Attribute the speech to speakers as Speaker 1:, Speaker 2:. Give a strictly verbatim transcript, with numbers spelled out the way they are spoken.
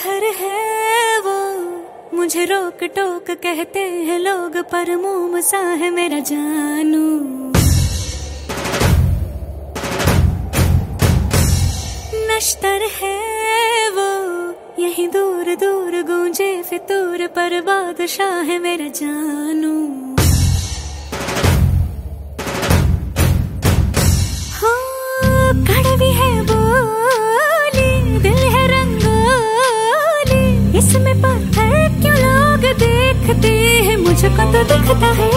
Speaker 1: पत्थर है वो, मुझे रोक टोक कहते हैं लोग, पर मोम सा है मेरा जानू। नश्तर है वो, यहीं दूर दूर गूंजे फितूर, पर बादशाह है मेरा जानू। हो कड़वी है बोली, दिल है रंगोली, इसमें पत्थर क्यों लोग देखते हैं, मुझको तो दिखता है